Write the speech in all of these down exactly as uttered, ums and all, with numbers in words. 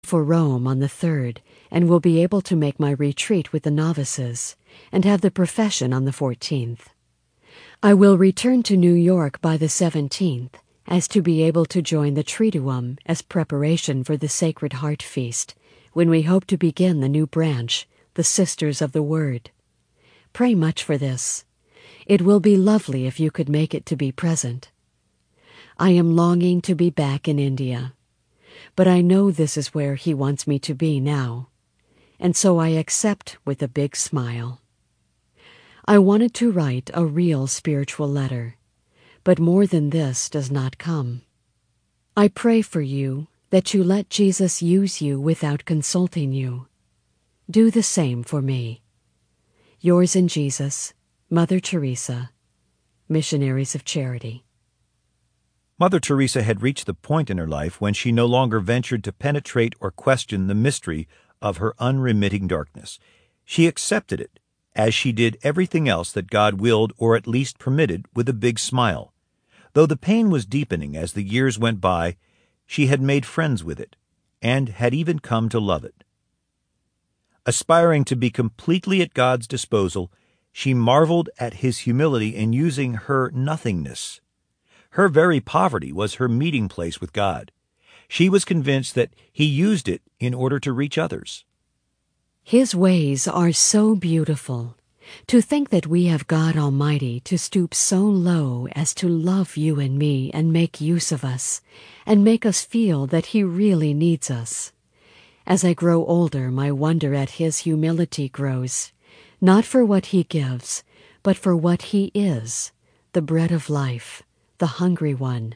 for Rome on the third and will be able to make my retreat with the novices and have the profession on the fourteenth. I will return to New York by the seventeenth, as to be able to join the Triduum as preparation for the Sacred Heart Feast, when we hope to begin the new branch, the Sisters of the Word. Pray much for this. It will be lovely if you could make it to be present. I am longing to be back in India, but I know this is where he wants me to be now, and so I accept with a big smile. I wanted to write a real spiritual letter, but more than this does not come. I pray for you that you let Jesus use you without consulting you. Do the same for me. Yours in Jesus, Mother Teresa, Missionaries of Charity. Mother Teresa had reached the point in her life when she no longer ventured to penetrate or question the mystery of her unremitting darkness. She accepted it, as she did everything else that God willed or at least permitted, with a big smile. Though the pain was deepening as the years went by, she had made friends with it, and had even come to love it. Aspiring to be completely at God's disposal, she marveled at His humility in using her nothingness. Her very poverty was her meeting place with God. She was convinced that He used it in order to reach others. His ways are so beautiful. To think that we have God Almighty to stoop so low as to love you and me and make use of us, and make us feel that He really needs us. As I grow older, my wonder at His humility grows, not for what He gives, but for what He is, the bread of life, the hungry one.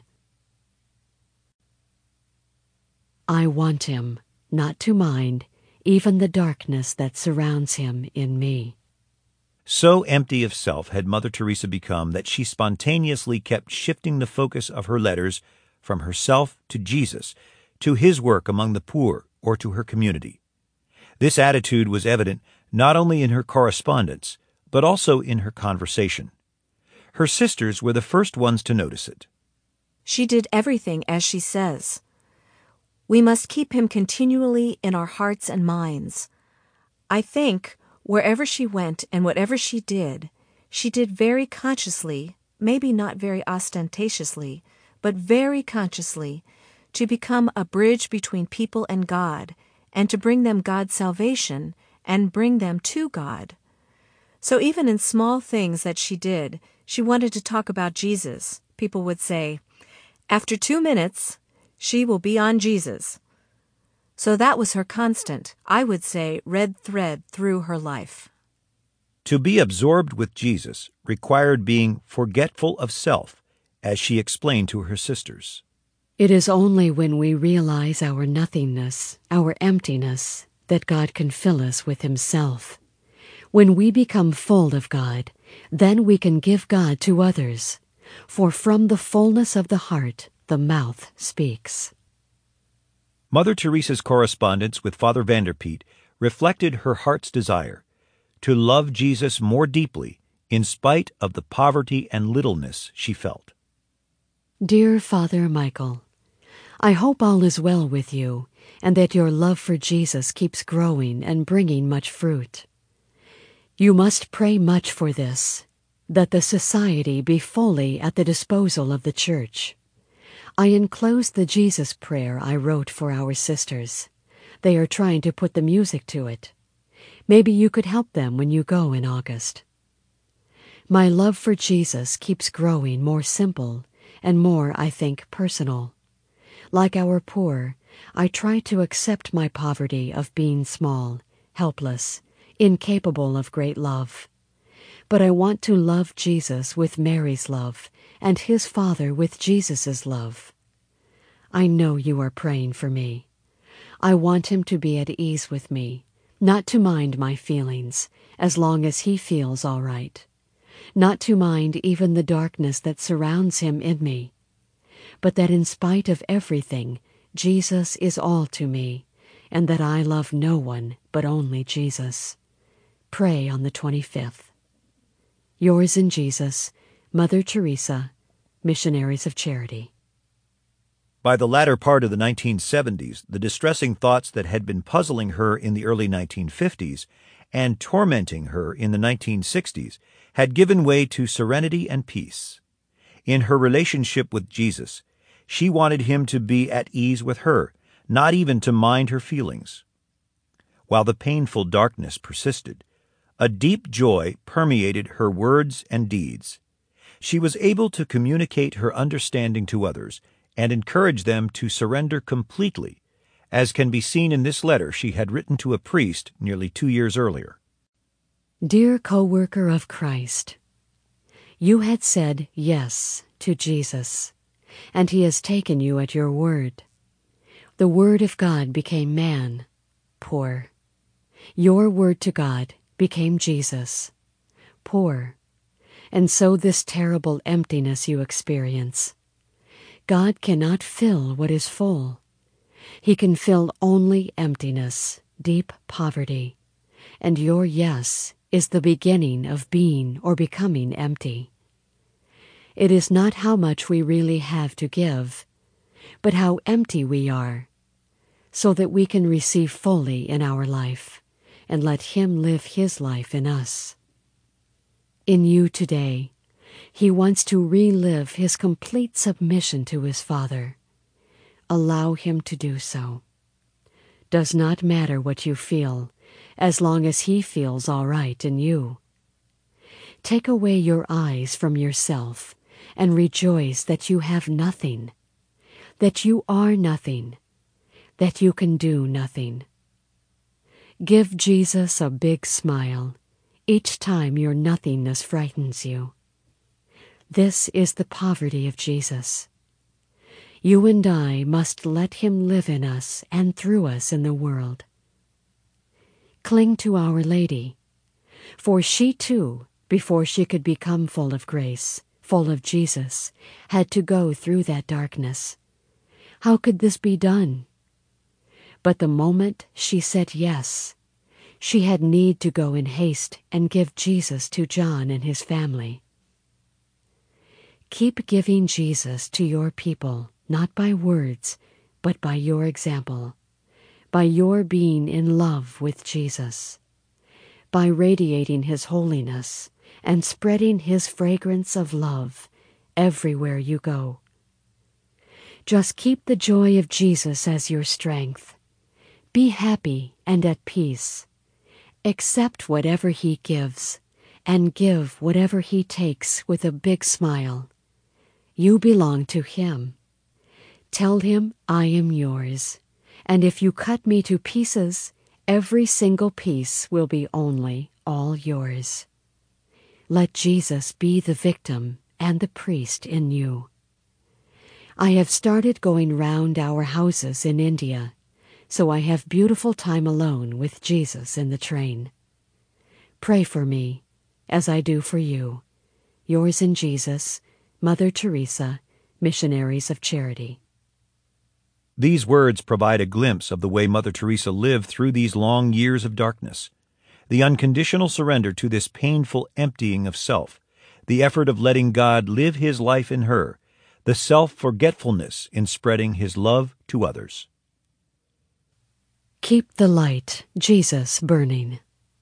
I want Him not to mind even the darkness that surrounds Him in me. So empty of self had Mother Teresa become that she spontaneously kept shifting the focus of her letters from herself to Jesus, to His work among the poor, or to her community. This attitude was evident not only in her correspondence, but also in her conversation. Her sisters were the first ones to notice it. She did everything as she says. We must keep Him continually in our hearts and minds. I think wherever she went and whatever she did, she did very consciously, maybe not very ostentatiously, but very consciously, to become a bridge between people and God, and to bring them God's salvation and bring them to God. So even in small things that she did, she wanted to talk about Jesus. People would say, after two minutes, she will be on Jesus. So that was her constant, I would say, red thread through her life. To be absorbed with Jesus required being forgetful of self, as she explained to her sisters. It is only when we realize our nothingness, our emptiness, that God can fill us with Himself. When we become full of God, then we can give God to others, for from the fullness of the heart the mouth speaks. Mother Teresa's correspondence with Father Vanderpeet reflected her heart's desire to love Jesus more deeply in spite of the poverty and littleness she felt. Dear Father Michael, I hope all is well with you, and that your love for Jesus keeps growing and bringing much fruit. You must pray much for this, that the Society be fully at the disposal of the Church. I enclose the Jesus prayer I wrote for our sisters. They are trying to put the music to it. Maybe you could help them when you go in August. My love for Jesus keeps growing more simple and more, I think, personal. Like our poor, I try to accept my poverty of being small, helpless, incapable of great love. But I want to love Jesus with Mary's love and His Father with Jesus's love. I know you are praying for me. I want Him to be at ease with me, not to mind my feelings, as long as He feels all right, not to mind even the darkness that surrounds Him in me, but that in spite of everything, Jesus is all to me, and that I love no one but only Jesus. Pray on the twenty-fifth. Yours in Jesus, Mother Teresa, Missionaries of Charity. By the latter part of the nineteen seventies, the distressing thoughts that had been puzzling her in the early nineteen fifties and tormenting her in the nineteen sixties had given way to serenity and peace. In her relationship with Jesus, she wanted him to be at ease with her, not even to mind her feelings. While the painful darkness persisted, a deep joy permeated her words and deeds. She was able to communicate her understanding to others and encourage them to surrender completely, as can be seen in this letter she had written to a priest nearly two years earlier. Dear co-worker of Christ, you had said yes to Jesus, and he has taken you at your word. The Word of God became man, poor. Your word to God became Jesus, poor. And so this terrible emptiness you experience. God cannot fill what is full. He can fill only emptiness, deep poverty. And your yes is the beginning of being or becoming empty. It is not how much we really have to give, but how empty we are, so that we can receive fully in our life and let him live his life in us. In you today, he wants to relive his complete submission to his Father. Allow him to do so. Does not matter what you feel, as long as he feels all right in you. Take away your eyes from yourself and rejoice that you have nothing, that you are nothing, that you can do nothing. Give Jesus a big smile each time your nothingness frightens you. This is the poverty of Jesus. You and I must let him live in us and through us in the world. Cling to Our Lady, for she too, before she could become full of grace, full of Jesus, had to go through that darkness. How could this be done? But the moment she said yes, she had need to go in haste and give Jesus to John and his family. Keep giving Jesus to your people, not by words, but by your example, by your being in love with Jesus, by radiating his holiness and spreading his fragrance of love everywhere you go. Just keep the joy of Jesus as your strength. Be happy and at peace. Accept whatever he gives, and give whatever he takes with a big smile. You belong to him. Tell him I am yours, and if you cut me to pieces, every single piece will be only all yours. Let Jesus be the victim and the priest in you. I have started going round our houses in India, so I have beautiful time alone with Jesus in the train. Pray for me, as I do for you. Yours in Jesus, Mother Teresa, Missionaries of Charity. These words provide a glimpse of the way Mother Teresa lived through these long years of darkness. The unconditional surrender to this painful emptying of self, the effort of letting God live his life in her, the self-forgetfulness in spreading his love to others. Keep the light, Jesus, burning.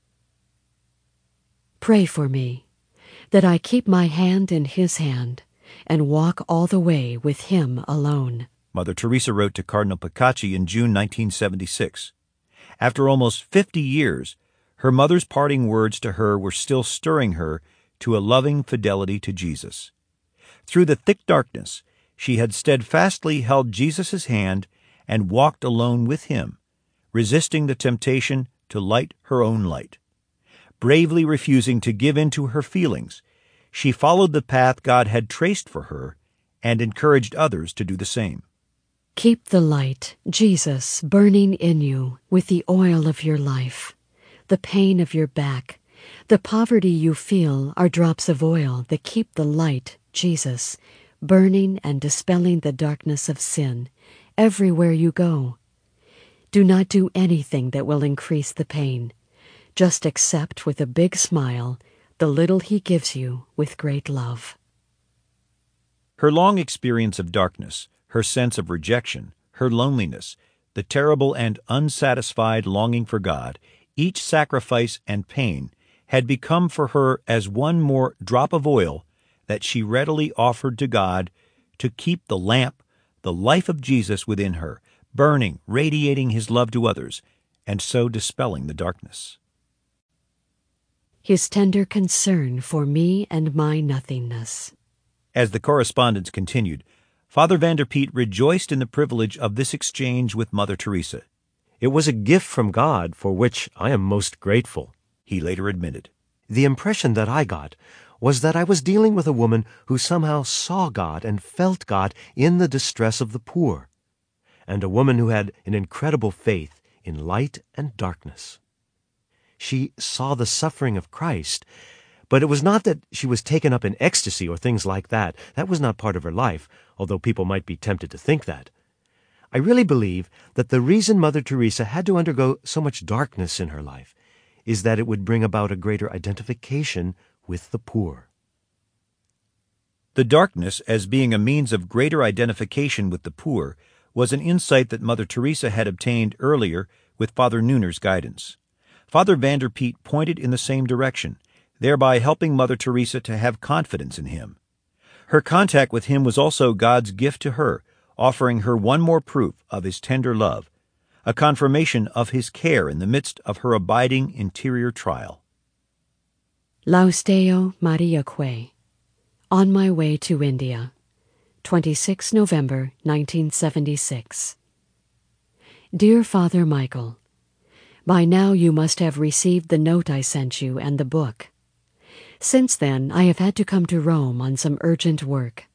Pray for me, that I keep my hand in his hand and walk all the way with him alone. Mother Teresa wrote to Cardinal Picacci in June nineteen seventy-six. After almost fifty years, her mother's parting words to her were still stirring her to a loving fidelity to Jesus. Through the thick darkness, she had steadfastly held Jesus' hand and walked alone with him, resisting the temptation to light her own light. Bravely refusing to give in to her feelings, she followed the path God had traced for her and encouraged others to do the same. Keep the light, Jesus, burning in you with the oil of your life. The pain of your back, the poverty you feel are drops of oil that keep the light, Jesus, burning and dispelling the darkness of sin everywhere you go. Do not do anything that will increase the pain. Just accept with a big smile the little he gives you with great love. Her long experience of darkness, her sense of rejection, her loneliness, the terrible and unsatisfied longing for God, each sacrifice and pain had become for her as one more drop of oil that she readily offered to God to keep the lamp, the life of Jesus within her, burning, radiating his love to others, and so dispelling the darkness. His tender concern for me and my nothingness. As the correspondence continued, Father Vanderpeet rejoiced in the privilege of this exchange with Mother Teresa. "It was a gift from God for which I am most grateful," he later admitted. "The impression that I got was that I was dealing with a woman who somehow saw God and felt God in the distress of the poor, and a woman who had an incredible faith in light and darkness. She saw the suffering of Christ, but it was not that she was taken up in ecstasy or things like that. That was not part of her life, although people might be tempted to think that. I really believe that the reason Mother Teresa had to undergo so much darkness in her life is that it would bring about a greater identification with the poor." The darkness, as being a means of greater identification with the poor, was an insight that Mother Teresa had obtained earlier with Father Neuner's guidance. Father Vanderpeet pointed in the same direction, thereby helping Mother Teresa to have confidence in him. Her contact with him was also God's gift to her, offering her one more proof of his tender love, a confirmation of his care in the midst of her abiding interior trial. Laus Deo Mariaque. On my way to India. twenty-sixth November, nineteen seventy-six. Dear Father Michael, by now you must have received the note I sent you and the book. Since then, I have had to come to Rome on some urgent work.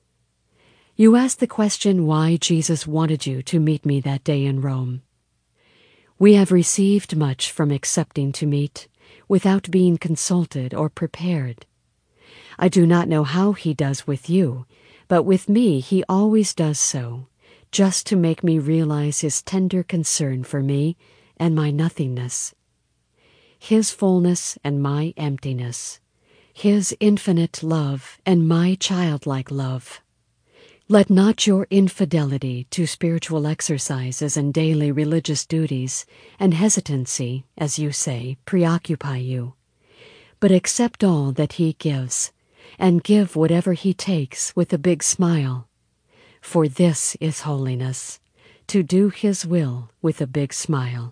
You asked the question why Jesus wanted you to meet me that day in Rome. We have received much from accepting to meet, without being consulted or prepared. I do not know how he does with you, but with me he always does so, just to make me realize his tender concern for me and my nothingness, his fullness and my emptiness, his infinite love and my childlike love. Let not your infidelity to spiritual exercises and daily religious duties and hesitancy, as you say, preoccupy you, but accept all that he gives, and give whatever he takes with a big smile. For this is holiness, to do his will with a big smile.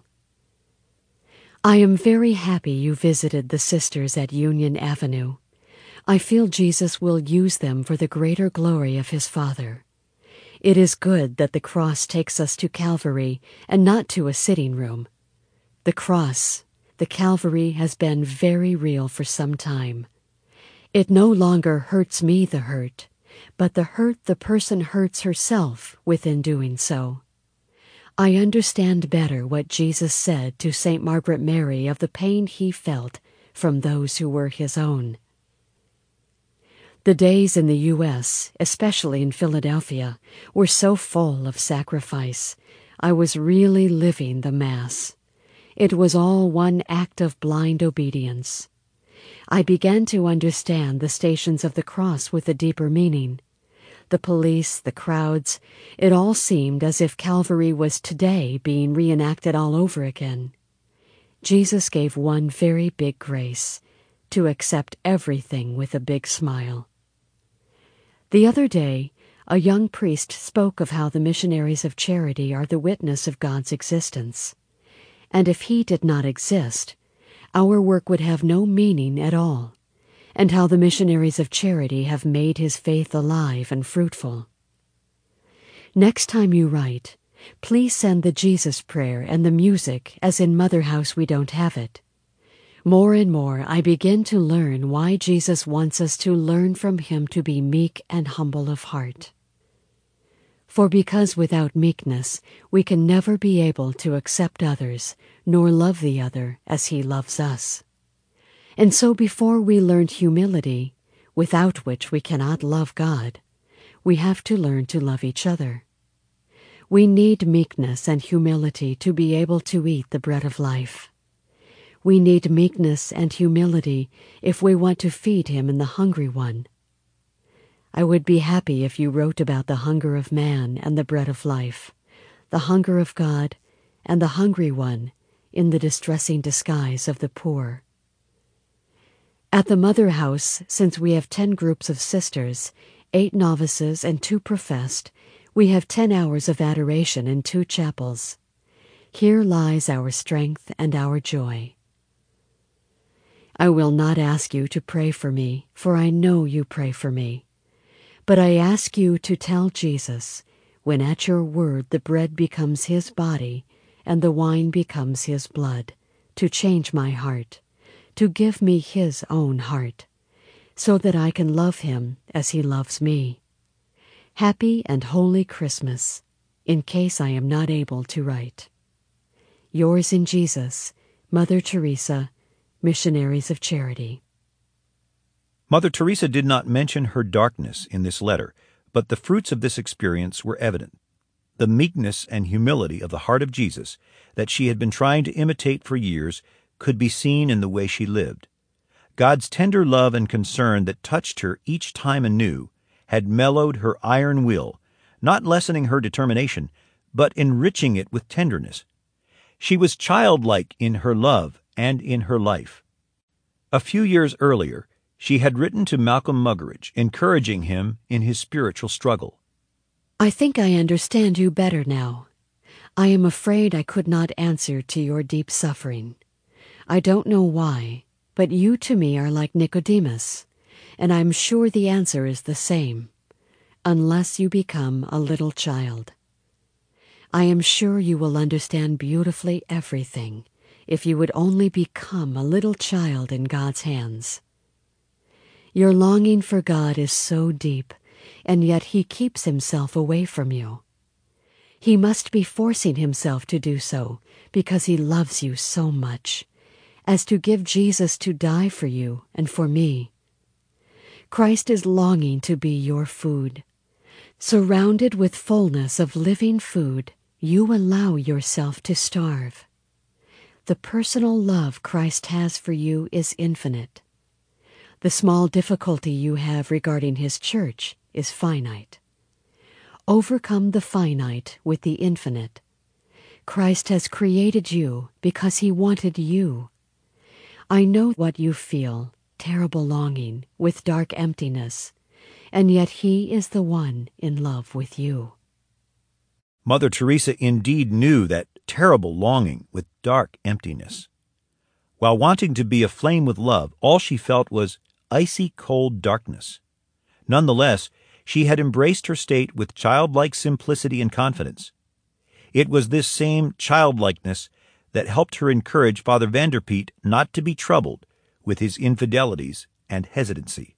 I am very happy you visited the sisters at Union Avenue. I feel Jesus will use them for the greater glory of his Father. It is good that the cross takes us to Calvary and not to a sitting room. The cross, the Calvary, has been very real for some time. It no longer hurts me the hurt, but the hurt the person hurts herself within doing so. I understand better what Jesus said to Saint Margaret Mary of the pain he felt from those who were his own. The days in the U S, especially in Philadelphia, were so full of sacrifice. I was really living the Mass. It was all one act of blind obedience. I began to understand the Stations of the Cross with a deeper meaning. The police, the crowds, it all seemed as if Calvary was today being reenacted all over again. Jesus gave one very big grace, to accept everything with a big smile. The other day, a young priest spoke of how the missionaries of charity are the witness of God's existence. And if he did not exist, our work would have no meaning at all, and how the missionaries of charity have made his faith alive and fruitful. Next time you write, please send the Jesus prayer and the music, as in Mother House we don't have it. More and more I begin to learn why Jesus wants us to learn from him to be meek and humble of heart. For because without meekness we can never be able to accept others, nor love the other as he loves us. And so before we learn humility, without which we cannot love God, we have to learn to love each other. We need meekness and humility to be able to eat the bread of life. We need meekness and humility if we want to feed him and the hungry one. I would be happy if you wrote about the hunger of man and the bread of life, the hunger of God and the hungry one in the distressing disguise of the poor. At the Mother House, since we have ten groups of sisters, eight novices and two professed, we have ten hours of adoration in two chapels. Here lies our strength and our joy. I will not ask you to pray for me, for I know you pray for me. But I ask you to tell Jesus, when at your word the bread becomes his body and the wine becomes his blood, to change my heart, to give me his own heart, so that I can love him as he loves me. Happy and holy Christmas, in case I am not able to write. Yours in Jesus, Mother Teresa, Missionaries of Charity. Mother Teresa did not mention her darkness in this letter, but the fruits of this experience were evident. The meekness and humility of the heart of Jesus that she had been trying to imitate for years could be seen in the way she lived. God's tender love and concern that touched her each time anew had mellowed her iron will, not lessening her determination, but enriching it with tenderness. She was childlike in her love and in her life. A few years earlier, she had written to Malcolm Muggeridge, encouraging him in his spiritual struggle. I think I understand you better now. I am afraid I could not answer to your deep suffering. I don't know why, but you to me are like Nicodemus, and I am sure the answer is the same, unless you become a little child. I am sure you will understand beautifully everything if you would only become a little child in God's hands. Your longing for God is so deep, and yet he keeps himself away from you. He must be forcing himself to do so because he loves you so much, as to give Jesus to die for you and for me. Christ is longing to be your food. Surrounded with fullness of living food, you allow yourself to starve. The personal love Christ has for you is infinite. The small difficulty you have regarding his church is finite. Overcome the finite with the infinite. Christ has created you because he wanted you. I know what you feel, terrible longing, with dark emptiness, and yet he is the one in love with you. Mother Teresa indeed knew that terrible longing with dark emptiness. While wanting to be aflame with love, all she felt was icy cold darkness. Nonetheless, she had embraced her state with childlike simplicity and confidence. It was this same childlikeness that helped her encourage Father Vanderpeet not to be troubled with his infidelities and hesitancy.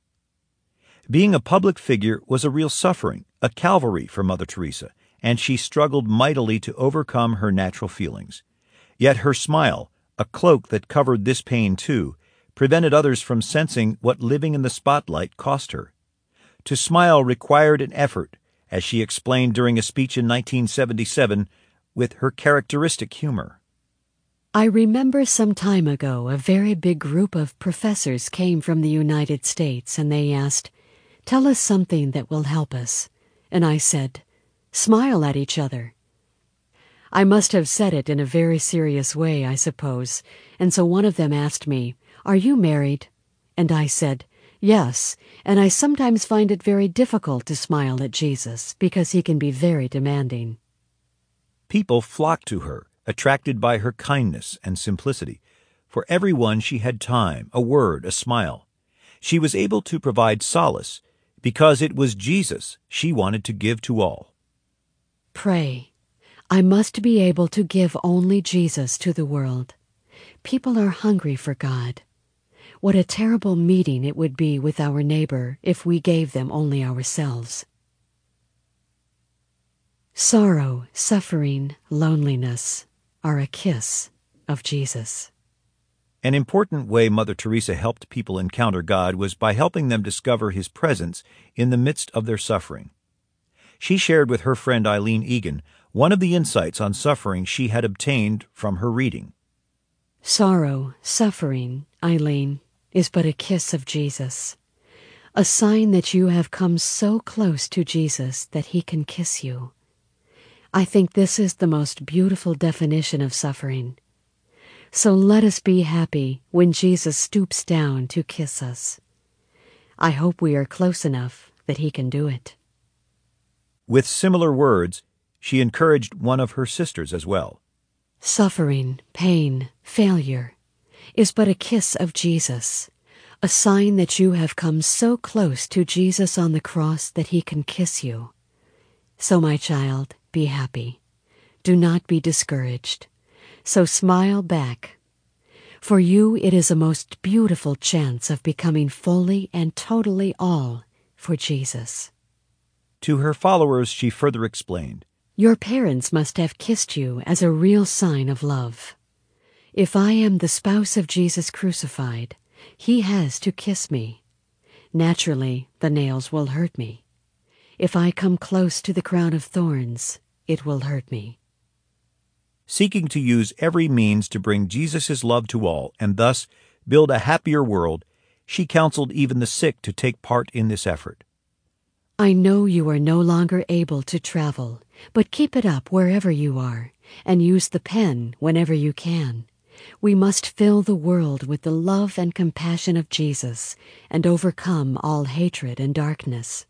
Being a public figure was a real suffering, a Calvary for Mother Teresa, and she struggled mightily to overcome her natural feelings. Yet her smile, a cloak that covered this pain too, prevented others from sensing what living in the spotlight cost her. To smile required an effort, as she explained during a speech in nineteen seventy-seven with her characteristic humor. I remember some time ago a very big group of professors came from the United States, and they asked, "Tell us something that will help us." And I said, "Smile at each other." I must have said it in a very serious way, I suppose, and so one of them asked me, "Are you married?" And I said, "Yes, and I sometimes find it very difficult to smile at Jesus because he can be very demanding." People flocked to her, attracted by her kindness and simplicity. For everyone she had time, a word, a smile. She was able to provide solace because it was Jesus she wanted to give to all. Pray. I must be able to give only Jesus to the world. People are hungry for God. What a terrible meeting it would be with our neighbor if we gave them only ourselves. Sorrow, suffering, loneliness are a kiss of Jesus. An important way Mother Teresa helped people encounter God was by helping them discover his presence in the midst of their suffering. She shared with her friend Eileen Egan one of the insights on suffering she had obtained from her reading. Sorrow, suffering, Eileen, is but a kiss of Jesus. a sign that you have come so close to Jesus that he can kiss you. I think this is the most beautiful definition of suffering. So let us be happy when Jesus stoops down to kiss us. I hope we are close enough that he can do it. With similar words, she encouraged one of her sisters as well. Suffering, pain, failure is but a kiss of Jesus, a sign that you have come so close to Jesus on the cross that he can kiss you. So, my child, be happy. Do not be discouraged. So smile back. For you it is a most beautiful chance of becoming fully and totally all for Jesus. To her followers she further explained, Your parents must have kissed you as a real sign of love. If I am the spouse of Jesus crucified, he has to kiss me. Naturally, the nails will hurt me. If I come close to the crown of thorns, it will hurt me. seeking to use every means to bring Jesus' love to all and thus build a happier world, she counseled even the sick to take part in this effort. I know you are no longer able to travel, but keep it up wherever you are, and use the pen whenever you can. We must fill the world with the love and compassion of Jesus and overcome all hatred and darkness.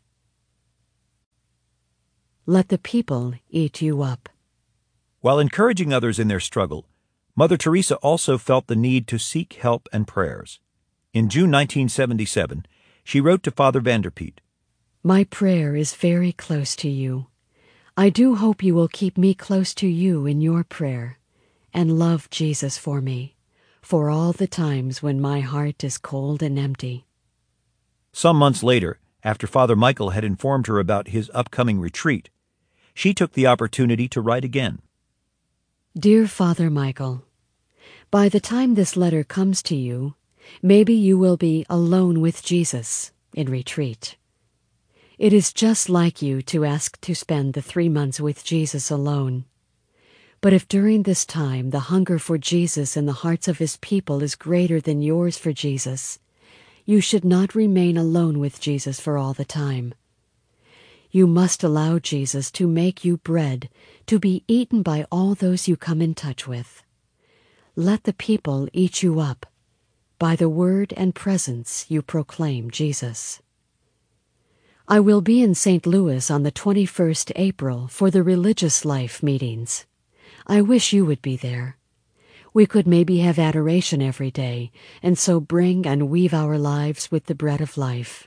Let the people eat you up. While encouraging others in their struggle, Mother Teresa also felt the need to seek help and prayers. In June nineteen seventy-seven, she wrote to Father Vanderpeet, My prayer is very close to you. I do hope you will keep me close to you in your prayer, and love Jesus for me, for all the times when my heart is cold and empty. Some months later, after Father Michael had informed her about his upcoming retreat, she took the opportunity to write again. Dear Father Michael, by the time this letter comes to you, maybe you will be alone with Jesus in retreat. It is just like you to ask to spend the three months with Jesus alone. But if during this time the hunger for Jesus in the hearts of his people is greater than yours for Jesus, you should not remain alone with Jesus for all the time. You must allow Jesus to make you bread to be eaten by all those you come in touch with. Let the people eat you up. By the word and presence you proclaim Jesus. I will be in Saint Louis on the twenty-first of April for the Religious Life meetings. I wish you would be there. We could maybe have adoration every day, and so bring and weave our lives with the bread of life.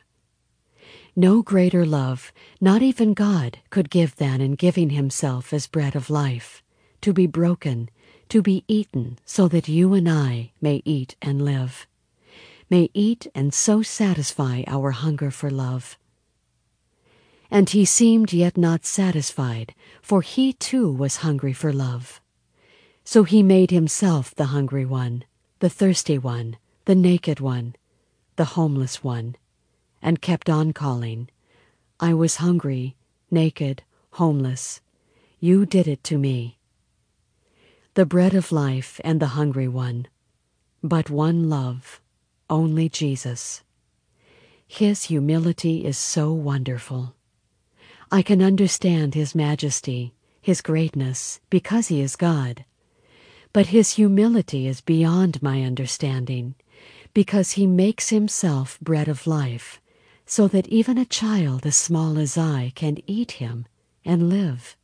No greater love, not even God, could give than in giving himself as bread of life, to be broken, to be eaten, so that you and I may eat and live, may eat and so satisfy our hunger for love. And he seemed yet not satisfied, for he too was hungry for love. So he made himself the hungry one, the thirsty one, the naked one, the homeless one, and kept on calling, I was hungry, naked, homeless. You did it to me. The bread of life and the hungry one, but one love, only Jesus. His humility is so wonderful. I can understand his majesty, his greatness, because he is God. But his humility is beyond my understanding, because he makes himself bread of life, so that even a child as small as I can eat him and live.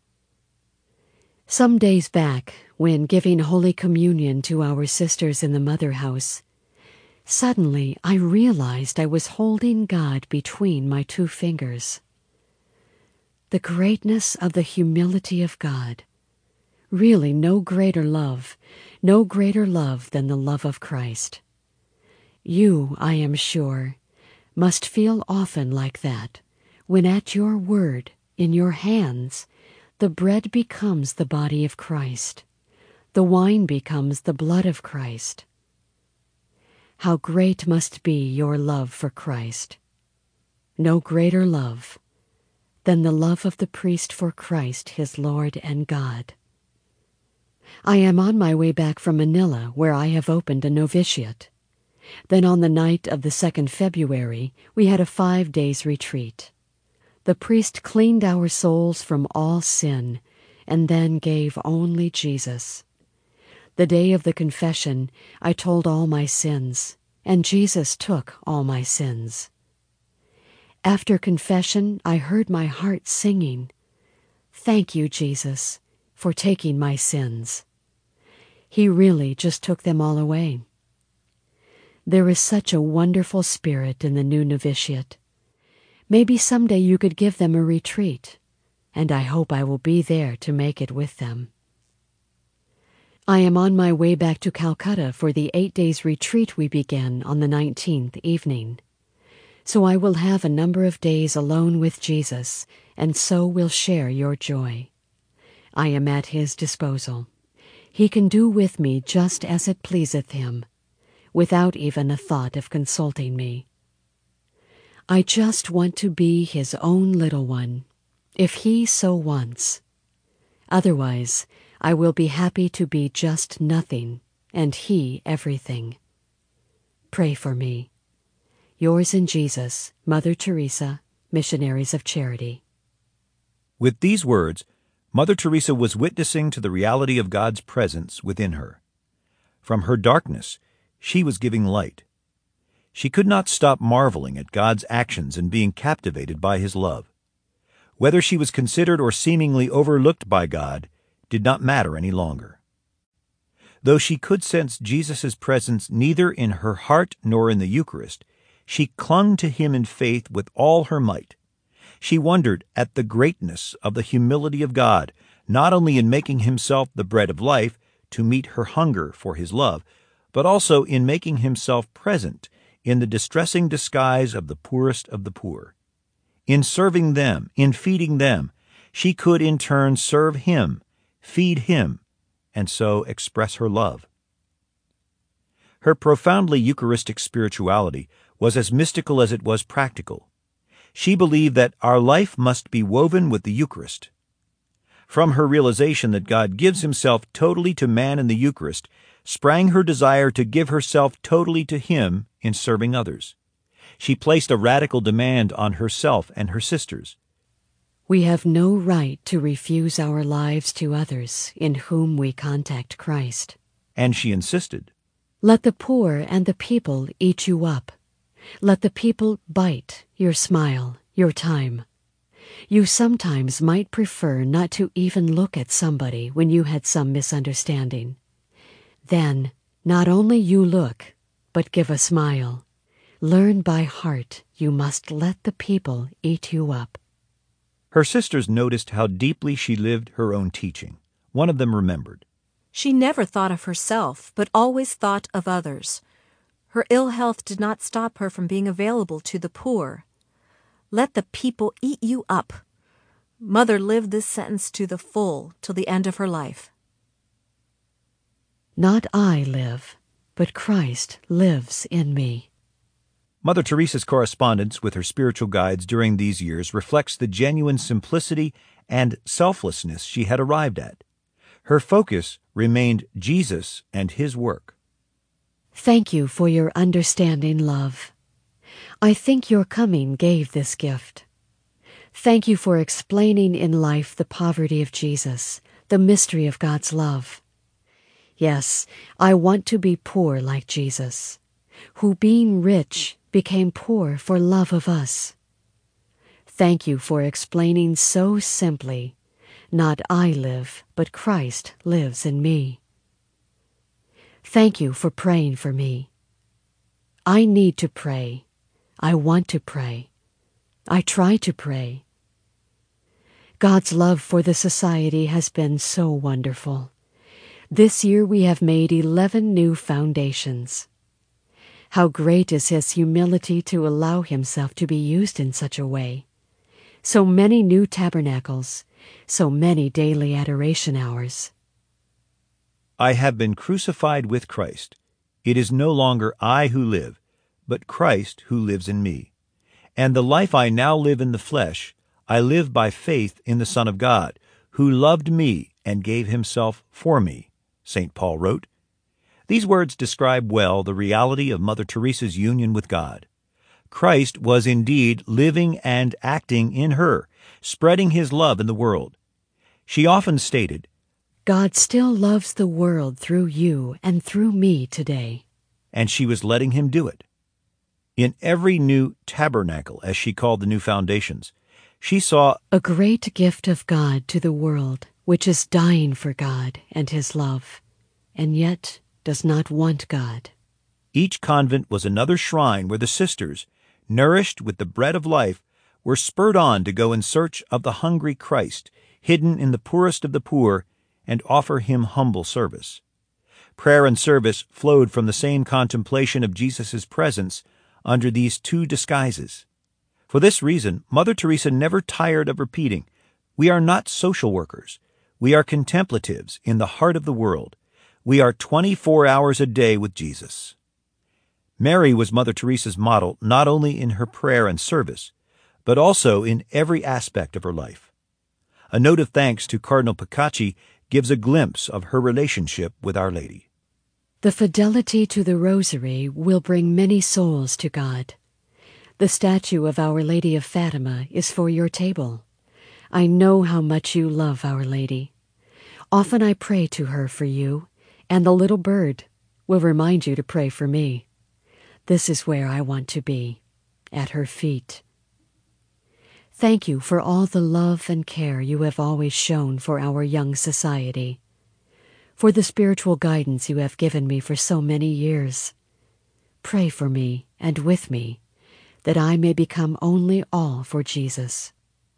Some days back, when giving Holy Communion to our sisters in the Mother House, suddenly I realized I was holding God between my two fingers. The greatness of the humility of God. Really no greater love, no greater love than the love of Christ. You, I am sure, must feel often like that, when at your word, in your hands, the bread becomes the body of Christ, the wine becomes the blood of Christ. How great must be your love for Christ. No greater love than the love of the priest for Christ, his Lord and God. I am on my way back from Manila, where I have opened a novitiate. Then on the night of the second February, we had a five days retreat. The priest cleaned our souls from all sin, and then gave only Jesus. The day of the confession, I told all my sins, and Jesus took all my sins. After confession, I heard my heart singing, "Thank you, Jesus, for taking my sins." He really just took them all away. There is such a wonderful spirit in the new novitiate. Maybe someday you could give them a retreat, and I hope I will be there to make it with them. I am on my way back to Calcutta for the eight days retreat we begin on the nineteenth evening. So I will have a number of days alone with Jesus, and so will share your joy. I am at his disposal. He can do with me just as it pleaseth him, without even a thought of consulting me. I just want to be his own little one, if he so wants. Otherwise, I will be happy to be just nothing, and he everything. Pray for me. Yours in Jesus, Mother Teresa, Missionaries of Charity. With these words, Mother Teresa was witnessing to the reality of God's presence within her. From her darkness, she was giving light. She could not stop marveling at God's actions and being captivated by his love. Whether she was considered or seemingly overlooked by God did not matter any longer. Though she could sense Jesus' presence neither in her heart nor in the Eucharist, she clung to him in faith with all her might. She wondered at the greatness of the humility of God, not only in making himself the bread of life to meet her hunger for his love, but also in making himself present in the distressing disguise of the poorest of the poor. In serving them, in feeding them, she could in turn serve him, feed him, and so express her love. Her profoundly Eucharistic spirituality was as mystical as it was practical. She believed that our life must be woven with the Eucharist. From her realization that God gives himself totally to man in the Eucharist sprang her desire to give herself totally to him in serving others. She placed a radical demand on herself and her sisters. We have no right to refuse our lives to others in whom we contact Christ. And she insisted, Let the poor and the people eat you up. Let the people bite your smile, your time. You sometimes might prefer not to even look at somebody when you had some misunderstanding. Then, not only you look, but give a smile. Learn by heart you must let the people eat you up. Her sisters noticed how deeply she lived her own teaching. One of them remembered. She never thought of herself, but always thought of others. Her ill health did not stop her from being available to the poor. Let the people eat you up. Mother lived this sentence to the full till the end of her life. Not I live, but Christ lives in me. Mother Teresa's correspondence with her spiritual guides during these years reflects the genuine simplicity and selflessness she had arrived at. Her focus remained Jesus and his work. Thank you for your understanding love. I think your coming gave this gift. Thank you for explaining in life the poverty of Jesus, the mystery of God's love. Yes, I want to be poor like Jesus, who being rich became poor for love of us. Thank you for explaining so simply, not I live, but Christ lives in me. Thank you for praying for me. I need to pray. I want to pray. I try to pray. God's love for the Society has been so wonderful. This year we have made eleven new foundations. How great is his humility to allow himself to be used in such a way. So many new tabernacles, so many daily adoration hours. I have been crucified with Christ. It is no longer I who live, but Christ who lives in me. And the life I now live in the flesh, I live by faith in the Son of God, who loved me and gave himself for me, Saint Paul wrote. These words describe well the reality of Mother Teresa's union with God. Christ was indeed living and acting in her, spreading his love in the world. She often stated, God still loves the world through you and through me today. And she was letting him do it. In every new tabernacle, as she called the new foundations, she saw a great gift of God to the world, which is dying for God and his love, and yet does not want God. Each convent was another shrine where the sisters, nourished with the bread of life, were spurred on to go in search of the hungry Christ, hidden in the poorest of the poor, and offer him humble service. Prayer and service flowed from the same contemplation of Jesus' presence under these two disguises. For this reason, Mother Teresa never tired of repeating, "We are not social workers. We are contemplatives in the heart of the world. We are twenty-four hours a day with Jesus." Mary was Mother Teresa's model not only in her prayer and service, but also in every aspect of her life. A note of thanks to Cardinal Picacci gives a glimpse of her relationship with Our Lady. The fidelity to the Rosary will bring many souls to God. The statue of Our Lady of Fatima is for your table. I know how much you love Our Lady. Often I pray to her for you, and the little bird will remind you to pray for me. This is where I want to be, at her feet. Thank you for all the love and care you have always shown for our young society, for the spiritual guidance you have given me for so many years. Pray for me and with me, that I may become only all for Jesus.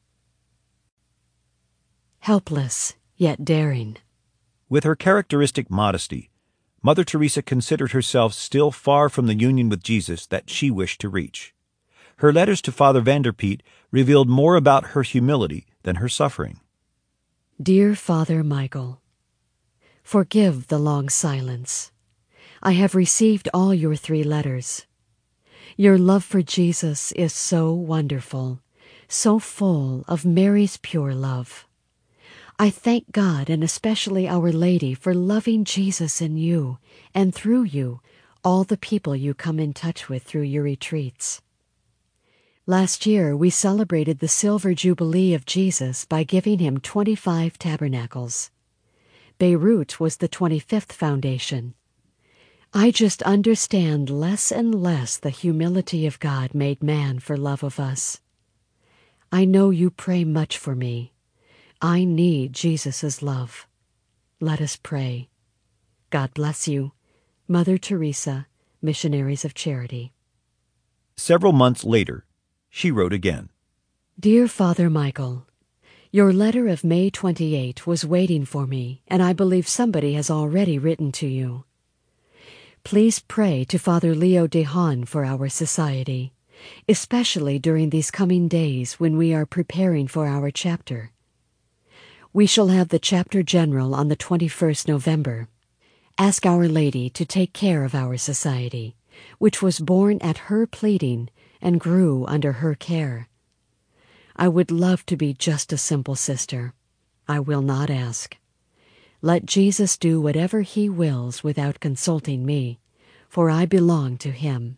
Helpless, yet daring. With her characteristic modesty, Mother Teresa considered herself still far from the union with Jesus that she wished to reach. Her letters to Father Vanderpeet revealed more about her humility than her suffering. Dear Father Michael, forgive the long silence. I have received all your three letters. Your love for Jesus is so wonderful, so full of Mary's pure love. I thank God and especially Our Lady for loving Jesus in you, and through you, all the people you come in touch with through your retreats. Last year, we celebrated the Silver Jubilee of Jesus by giving him twenty-five tabernacles. Beirut was the twenty-fifth foundation. I just understand less and less the humility of God made man for love of us. I know you pray much for me. I need Jesus' love. Let us pray. God bless you. Mother Teresa, Missionaries of Charity. Several months later, she wrote again. Dear Father Michael, your letter of May twenty-eighth was waiting for me, and I believe somebody has already written to you. Please pray to Father Leo de Haan for our society, especially during these coming days when we are preparing for our chapter. We shall have the Chapter General on the twenty-first of November. Ask Our Lady to take care of our society, which was born at her pleading and grew under her care. I would love to be just a simple sister. I will not ask. Let Jesus do whatever he wills without consulting me, for I belong to him.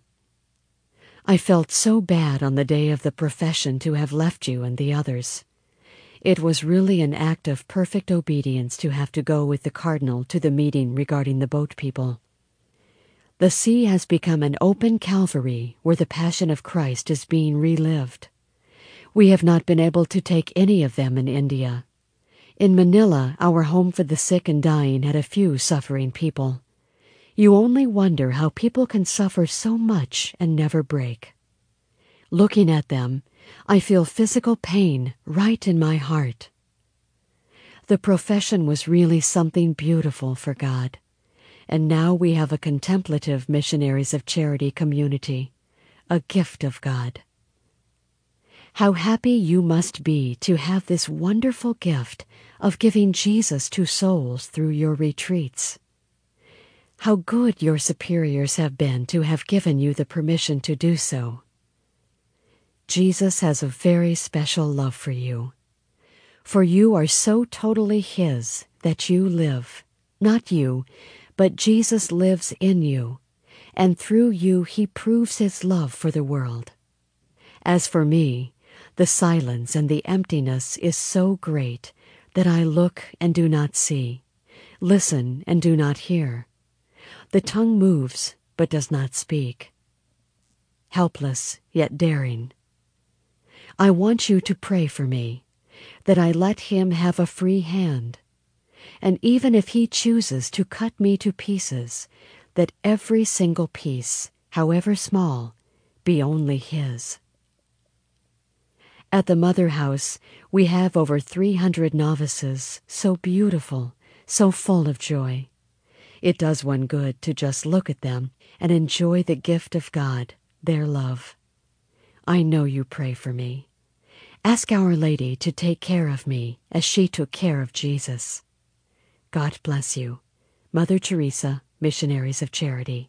I felt so bad on the day of the profession to have left you and the others. It was really an act of perfect obedience to have to go with the Cardinal to the meeting regarding the boat people. The sea has become an open Calvary where the Passion of Christ is being relived. We have not been able to take any of them in India. In Manila, our home for the sick and dying had a few suffering people. You only wonder how people can suffer so much and never break. Looking at them, I feel physical pain right in my heart. The profession was really something beautiful for God, and now we have a contemplative Missionaries of Charity community, a gift of God. How happy you must be to have this wonderful gift of giving Jesus to souls through your retreats. How good your superiors have been to have given you the permission to do so. Jesus has a very special love for you, for you are so totally his that you live, not you, but Jesus lives in you, and through you he proves his love for the world. As for me, the silence and the emptiness is so great that I look and do not see, listen and do not hear. The tongue moves but does not speak. Helpless yet daring. I want you to pray for me, that I let him have a free hand, and even if he chooses to cut me to pieces, that every single piece, however small, be only his. At the Mother House, we have over three hundred novices, so beautiful, so full of joy. It does one good to just look at them and enjoy the gift of God, their love. I know you pray for me. Ask Our Lady to take care of me as she took care of Jesus. God bless you. Mother Teresa, Missionaries of Charity.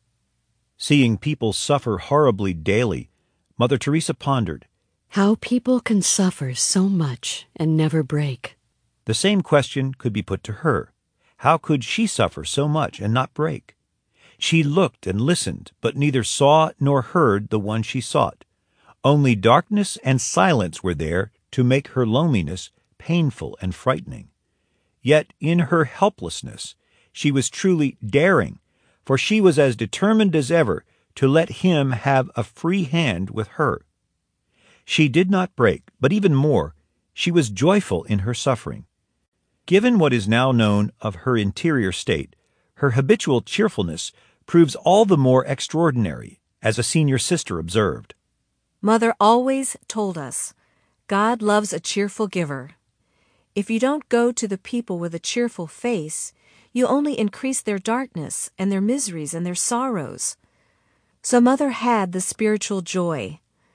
Seeing people suffer horribly daily, Mother Teresa pondered, how people can suffer so much and never break. The same question could be put to her. How could she suffer so much and not break? She looked and listened, but neither saw nor heard the one she sought. Only darkness and silence were there to make her loneliness painful and frightening. Yet in her helplessness, she was truly daring, for she was as determined as ever to let him have a free hand with her. She did not break, but even more, she was joyful in her suffering. Given what is now known of her interior state, her habitual cheerfulness proves all the more extraordinary, as a senior sister observed. Mother always told us, God loves a cheerful giver. If you don't go to the people with a cheerful face, you only increase their darkness and their miseries and their sorrows. So Mother had the spiritual joy.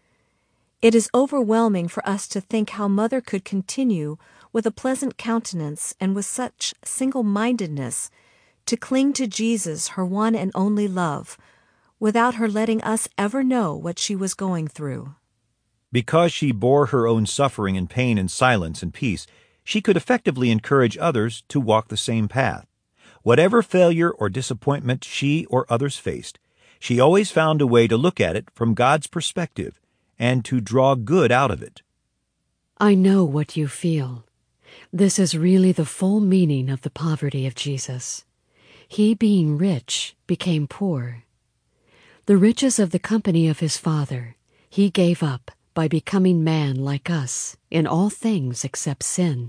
It is overwhelming for us to think how Mother could continue with a pleasant countenance and with such single-mindedness to cling to Jesus, her one and only love, without her letting us ever know what she was going through. Because she bore her own suffering and pain in silence and peace, she could effectively encourage others to walk the same path. Whatever failure or disappointment she or others faced, she always found a way to look at it from God's perspective and to draw good out of it. I know what you feel. This is really the full meaning of the poverty of Jesus. He, being rich, became poor. The riches of the company of his Father he gave up by becoming man like us in all things except sin.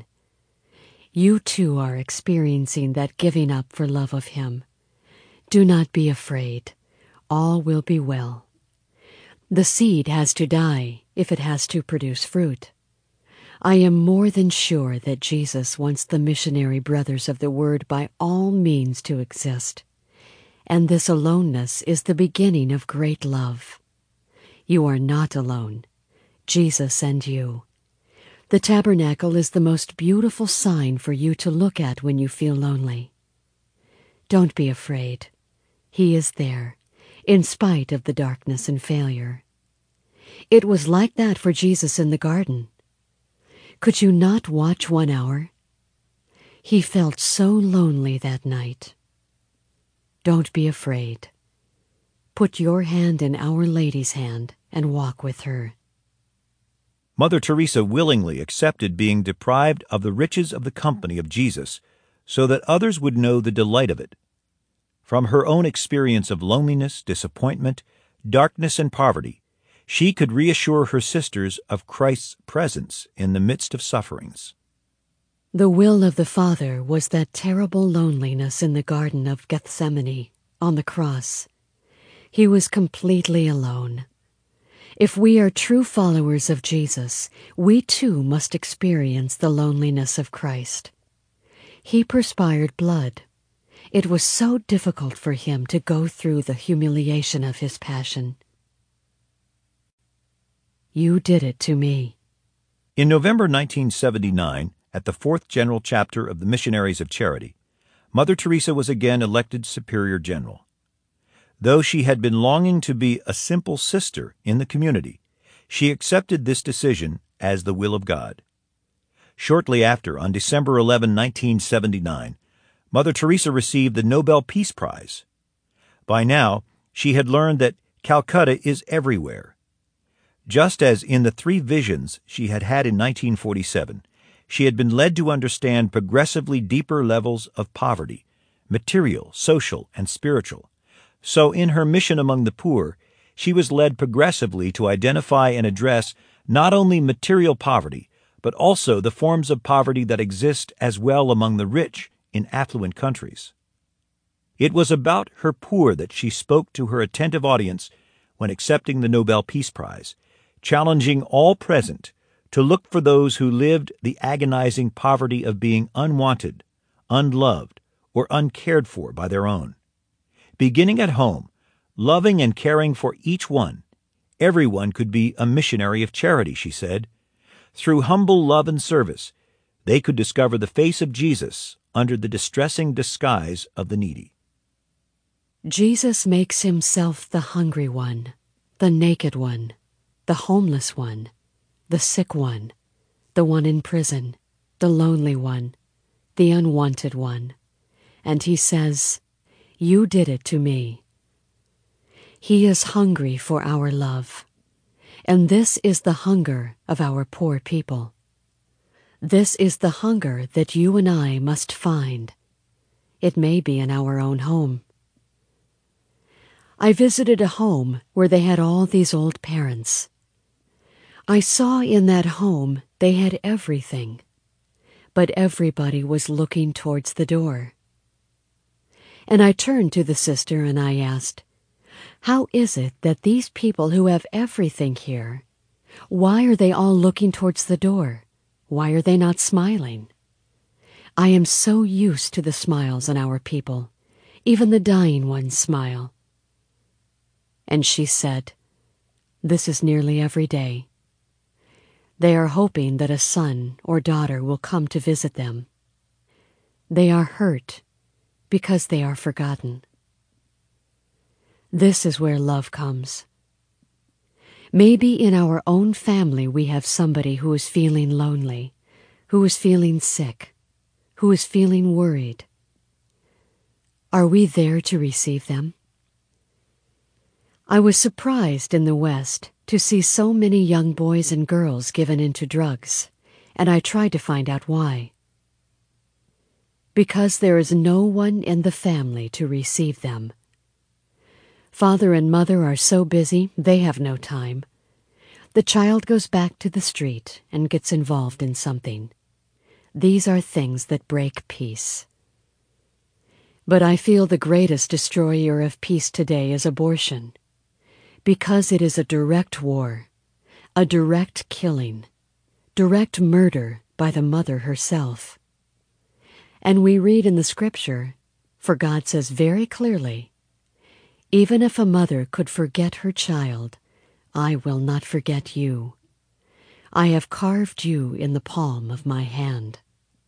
You too are experiencing that giving up for love of him. Do not be afraid. All will be well. The seed has to die if it has to produce fruit. I am more than sure that Jesus wants the missionary brothers of the Word by all means to exist, and this aloneness is the beginning of great love. You are not alone. Jesus and you. The tabernacle is the most beautiful sign for you to look at when you feel lonely. Don't be afraid. He is there, in spite of the darkness and failure. It was like that for Jesus in the garden. Could you not watch one hour? He felt so lonely that night. Don't be afraid. Put your hand in Our Lady's hand and walk with her. Mother Teresa willingly accepted being deprived of the riches of the company of Jesus so that others would know the delight of it. From her own experience of loneliness, disappointment, darkness, and poverty, she could reassure her sisters of Christ's presence in the midst of sufferings. The will of the Father was that terrible loneliness in the Garden of Gethsemane, on the cross. He was completely alone. If we are true followers of Jesus, we too must experience the loneliness of Christ. He perspired blood. It was so difficult for him to go through the humiliation of his passion. You did it to me. In November nineteen seventy-nine, at the Fourth General Chapter of the Missionaries of Charity, Mother Teresa was again elected Superior General. Though she had been longing to be a simple sister in the community, she accepted this decision as the will of God. Shortly after, on December eleventh, nineteen seventy-nine, Mother Teresa received the Nobel Peace Prize. By now, she had learned that Calcutta is everywhere. Just as in the three visions she had had in nineteen forty-seven, she had been led to understand progressively deeper levels of poverty, material, social, and spiritual. So in her mission among the poor, she was led progressively to identify and address not only material poverty, but also the forms of poverty that exist as well among the rich in affluent countries. It was about her poor that she spoke to her attentive audience when accepting the Nobel Peace Prize, challenging all present to look for those who lived the agonizing poverty of being unwanted, unloved, or uncared for by their own. Beginning at home, loving and caring for each one, everyone could be a missionary of charity, she said. Through humble love and service, they could discover the face of Jesus under the distressing disguise of the needy. Jesus makes himself the hungry one, the naked one, the homeless one, the sick one, the one in prison, the lonely one, the unwanted one. And he says, "You did it to me." He is hungry for our love, and this is the hunger of our poor people. This is the hunger that you and I must find. It may be in our own home. I visited a home where they had all these old parents. I saw in that home they had everything, but everybody was looking towards the door. And I turned to the sister and I asked, "How is it that these people who have everything here, why are they all looking towards the door? Why are they not smiling? I am so used to the smiles on our people. Even the dying ones smile." And she said, "This is nearly every day. They are hoping that a son or daughter will come to visit them. They are hurt because they are forgotten." This is where love comes. Maybe in our own family we have somebody who is feeling lonely, who is feeling sick, who is feeling worried. Are we there to receive them? I was surprised in the West to see so many young boys and girls given into drugs, and I tried to find out why. Because there is no one in the family to receive them. Father and mother are so busy they have no time. The child goes back to the street and gets involved in something. These are things that break peace. But I feel the greatest destroyer of peace today is abortion, because it is a direct war, a direct killing, direct murder by the mother herself. And we read in the scripture, for God says very clearly, "Even if a mother could forget her child, I will not forget you. I have carved you in the palm of my hand."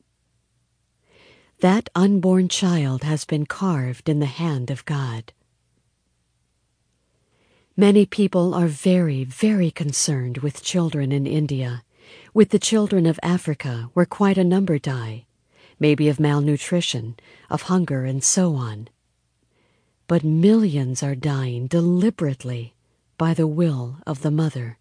That unborn child has been carved in the hand of God. Many people are very, very concerned with children in India, with the children of Africa where quite a number die, maybe of malnutrition, of hunger, and so on. But millions are dying deliberately by the will of the mother.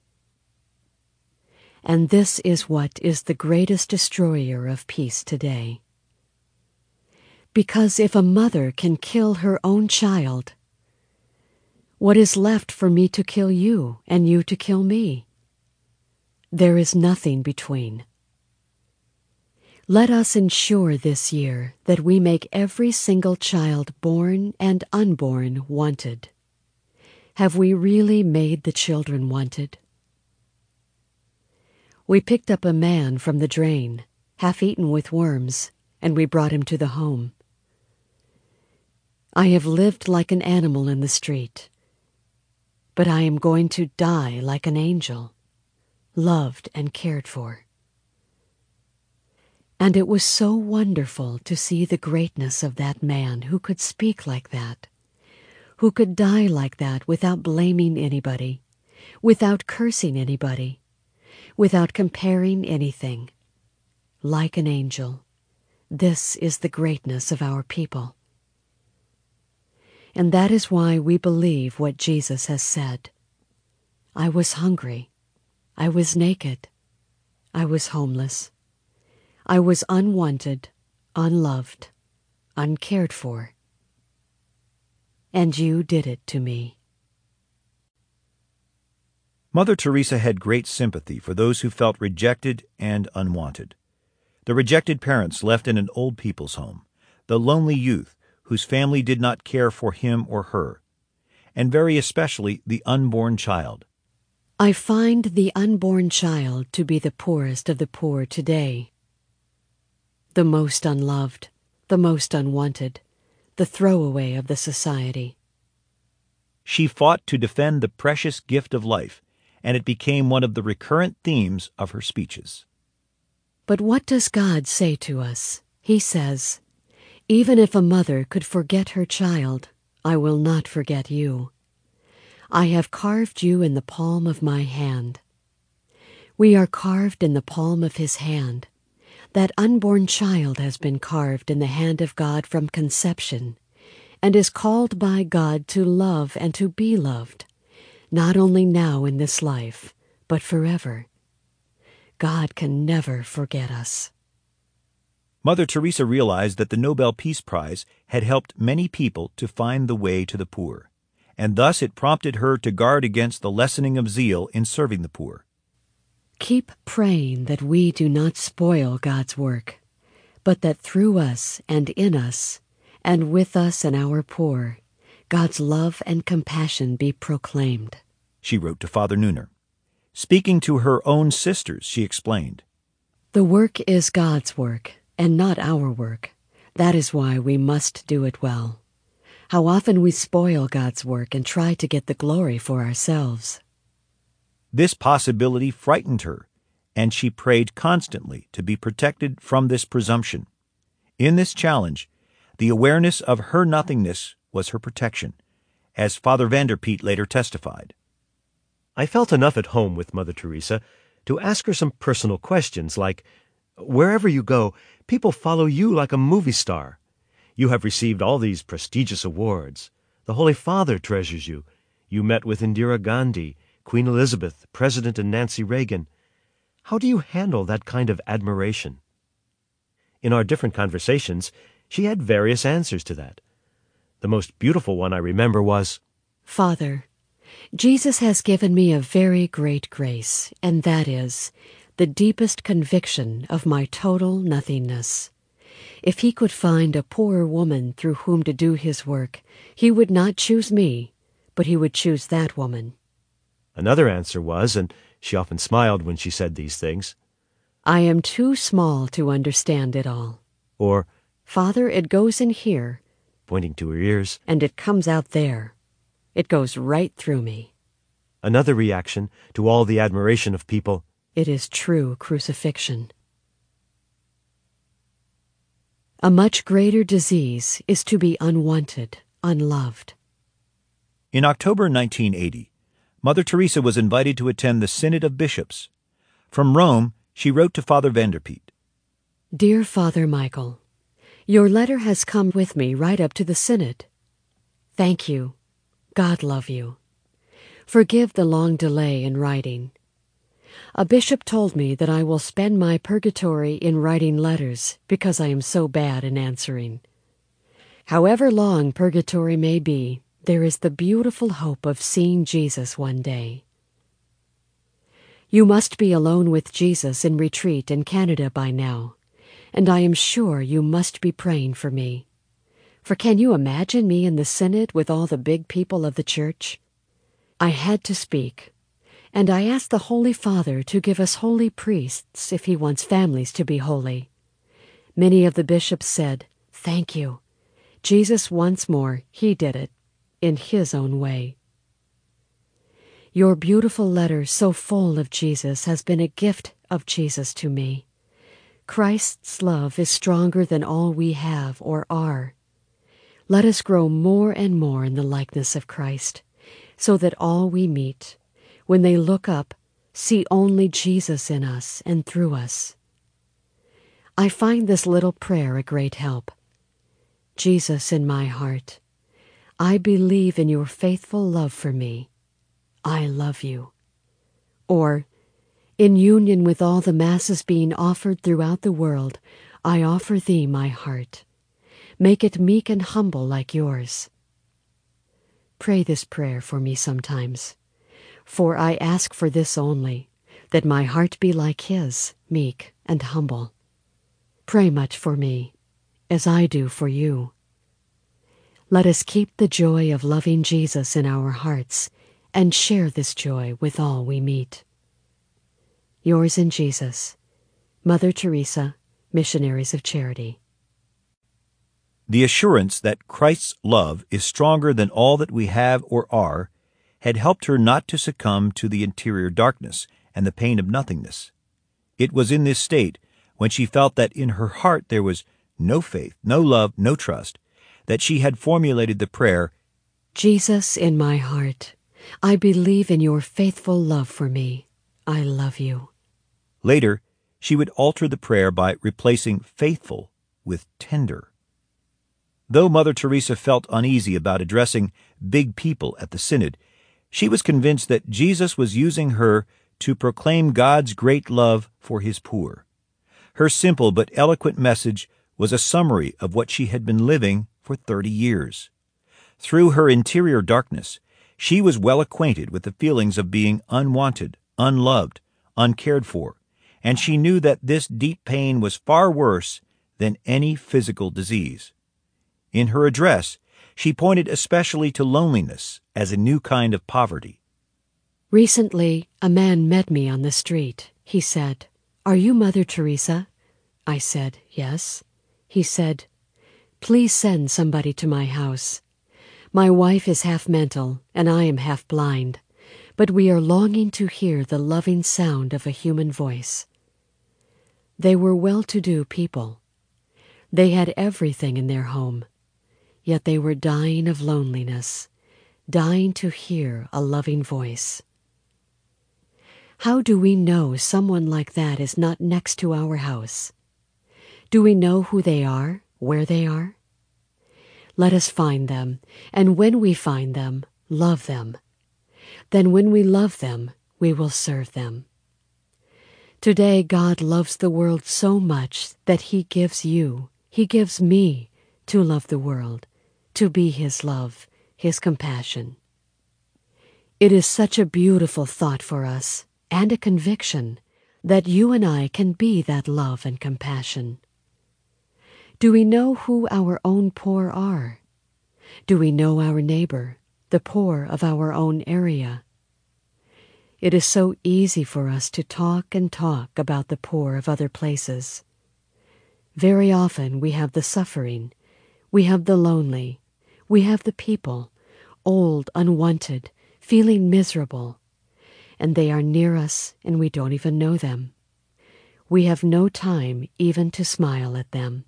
And this is what is the greatest destroyer of peace today. Because if a mother can kill her own child, what is left for me to kill you and you to kill me? There is nothing between. Let us ensure this year that we make every single child born and unborn wanted. Have we really made the children wanted? We picked up a man from the drain, half eaten with worms, and we brought him to the home. I have lived like an animal in the street, but I am going to die like an angel, loved and cared for. And it was so wonderful to see the greatness of that man who could speak like that, who could die like that without blaming anybody, without cursing anybody, without comparing anything, like an angel, This is the greatness of our people. And that is why we believe what Jesus has said. I was hungry. I was naked. I was homeless. I was unwanted, unloved, uncared for. And you did it to me. Mother Teresa had great sympathy for those who felt rejected and unwanted. The rejected parents left in an old people's home, the lonely youth whose family did not care for him or her, and very especially the unborn child. I find the unborn child to be the poorest of the poor today, the most unloved, the most unwanted, the throwaway of the society. She fought to defend the precious gift of life, and it became one of the recurrent themes of her speeches. But what does God say to us? He says, "Even if a mother could forget her child, I will not forget you. I have carved you in the palm of my hand." We are carved in the palm of His hand. That unborn child has been carved in the hand of God from conception, and is called by God to love and to be loved, not only now in this life, but forever. God can never forget us. Mother Teresa realized that the Nobel Peace Prize had helped many people to find the way to the poor, and thus it prompted her to guard against the lessening of zeal in serving the poor. Keep praying that we do not spoil God's work, but that through us and in us, and with us and our poor, God's love and compassion be proclaimed, she wrote to Father Neuner. Speaking to her own sisters, she explained, "The work is God's work, and not our work. That is why we must do it well. How often we spoil God's work and try to get the glory for ourselves." This possibility frightened her, and she prayed constantly to be protected from this presumption. In this challenge, the awareness of her nothingness was her protection, as Father Vanderpeet later testified. I felt enough at home with Mother Teresa to ask her some personal questions like, wherever you go, people follow you like a movie star. You have received all these prestigious awards. The Holy Father treasures you. You met with Indira Gandhi, Queen Elizabeth, President and Nancy Reagan. How do you handle that kind of admiration? In our different conversations, she had various answers to that. The most beautiful one I remember was, "Father, Jesus has given me a very great grace, and that is the deepest conviction of my total nothingness. If He could find a poor woman through whom to do His work, He would not choose me, but He would choose that woman." Another answer was, and she often smiled when she said these things, "I am too small to understand it all." Or, "Father, it goes in here, pointing to her ears, and it comes out there. It goes right through me." Another reaction to all the admiration of people, "It is true crucifixion." A much greater disease is to be unwanted, unloved. In October nineteen eighty, Mother Teresa was invited to attend the Synod of Bishops. From Rome, she wrote to Father Vanderpeet, "Dear Father Michael, your letter has come with me right up to the Synod. Thank you. God love you. Forgive the long delay in writing. A bishop told me that I will spend my purgatory in writing letters because I am so bad in answering. However long purgatory may be, there is the beautiful hope of seeing Jesus one day. You must be alone with Jesus in retreat in Canada by now, and I am sure you must be praying for me. For can you imagine me in the Synod with all the big people of the Church? I had to speak, and I asked the Holy Father to give us holy priests if He wants families to be holy. Many of the bishops said, 'Thank you. Jesus once more, He did it, in His own way.' Your beautiful letter, so full of Jesus, has been a gift of Jesus to me. Christ's love is stronger than all we have or are. Let us grow more and more in the likeness of Christ, so that all we meet, when they look up, see only Jesus in us and through us. I find this little prayer a great help. Jesus in my heart, I believe in your faithful love for me. I love you. Or, in union with all the masses being offered throughout the world, I offer thee my heart. Make it meek and humble like yours. Pray this prayer for me sometimes, for I ask for this only, that my heart be like his, meek and humble. Pray much for me, as I do for you. Let us keep the joy of loving Jesus in our hearts and share this joy with all we meet. Yours in Jesus, Mother Teresa, Missionaries of Charity. The assurance that Christ's love is stronger than all that we have or are had helped her not to succumb to the interior darkness and the pain of nothingness. It was in this state, when she felt that in her heart there was no faith, no love, no trust, that she had formulated the prayer, Jesus in my heart, I believe in your faithful love for me. I love you. Later, she would alter the prayer by replacing faithful with tender. Though Mother Teresa felt uneasy about addressing big people at the synod, she was convinced that Jesus was using her to proclaim God's great love for his poor. Her simple but eloquent message was a summary of what she had been living for thirty years. Through her interior darkness, she was well acquainted with the feelings of being unwanted, unloved, uncared for, and she knew that this deep pain was far worse than any physical disease. In her address, she pointed especially to loneliness as a new kind of poverty. Recently, a man met me on the street. He said, "Are you Mother Teresa?" I said, "Yes." He said, "Please send somebody to my house. My wife is half mental, and I am half blind, but we are longing to hear the loving sound of a human voice." They were well-to-do people. They had everything in their home, yet they were dying of loneliness, dying to hear a loving voice. How do we know someone like that is not next to our house? Do we know who they are, where they are? Let us find them, and when we find them, love them. Then when we love them, we will serve them. Today God loves the world so much that he gives you, he gives me, to love the world, to be his love, his compassion. It is such a beautiful thought for us, and a conviction, that you and I can be that love and compassion. Do we know who our own poor are? Do we know our neighbor, the poor of our own area? It is so easy for us to talk and talk about the poor of other places. Very often we have the suffering, we have the lonely, we have the people, old, unwanted, feeling miserable, and they are near us and we don't even know them. We have no time even to smile at them.